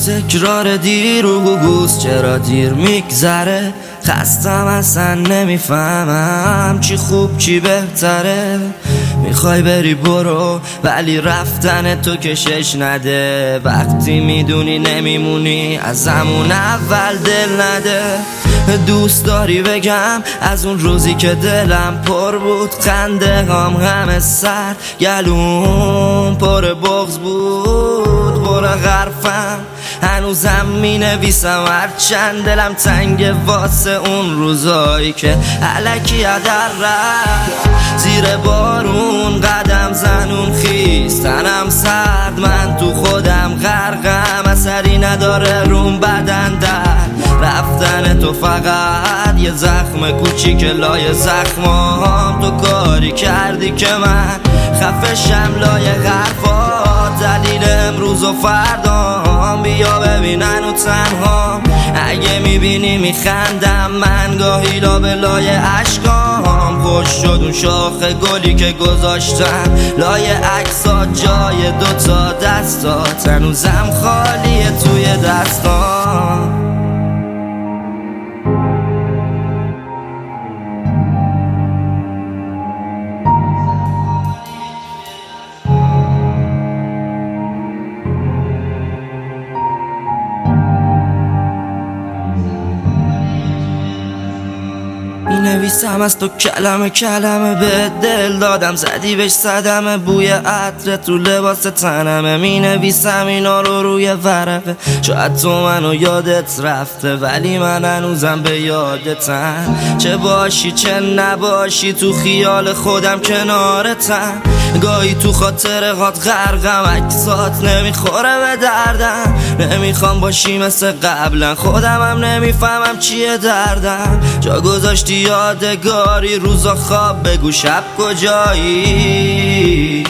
تکرار دیروز چرا دیر میگذره، خستم اصلا نمیفهمم چی خوب چی بهتره. میخوای بری برو ولی رفتن تو کشش نده، وقتی میدونی نمیمونی از همون اول دل نده. دوست داری بگم از اون روزی که دلم پر بود، خنده همه سر گلوم پر بغض بود، پر غرفم هنوزم می نویسم هرچند دلم تنگ واسه اون روزایی که الکی هدر رفت. زیر بارون قدم زنون خیس، تنم سرد من تو خودم غرقم، اثری نداره روم بدن در رفتن تو، فقط یه زخم کوچیک لای زخمام. تو کاری کردی که من خفشم لای حرفات، دلیل امروز و فردام. بیا ببینن و تنها اگه میبینی میخندم من گاهی لابلای عشقام. خوش شد اون شاخ گلی که گذاشتم لای عکسات، جای دوتا دستات هنوزم خالیه توی دستام. نویسم از تو کلمه کلمه، به دل دادم زدی بهش صدمه، بوی عطر تو لباس تنمه. می نویسم اینا رو روی ورقه، شاید تو منو یادت رفته ولی من هنوزم به یادتم. چه باشی چه نباشی تو خیال خودم کنارتم، گاهی تو خاطرهات غرقم، عکسات نمیخوره به دردم. نمیخوام باشی مثل قبلا، خودمم نمیفهمم چیه دردم. جا گذاشتی یادگاری روزا خواب، بگو شب کجایی؟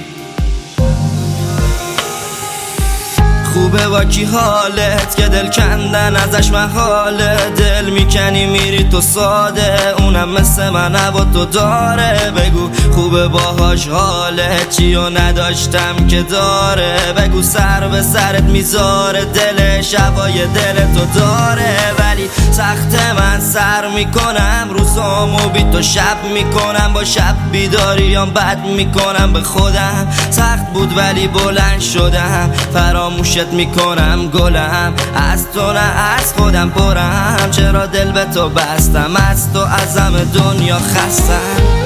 خوبه با کی حالت که دل کندن ازش محاله، دل میکنی میری تو ساده، اونم مثل من با تو داره. بگو خوبه باهاش حالت چی و نداشتم که داره، بگو سر به سرت میذاره دلش هوای دل تو داره. ولی سخت من سر میکنم روزامو بی تو شب میکنم، با شب بیداریام بد میکنم به خودم. سخت بود ولی بلند شدم، فراموشت میکنم گلم، از تو نه از خودم پرم. چرا دل به تو بستم، از تو از همه دنیا خستم.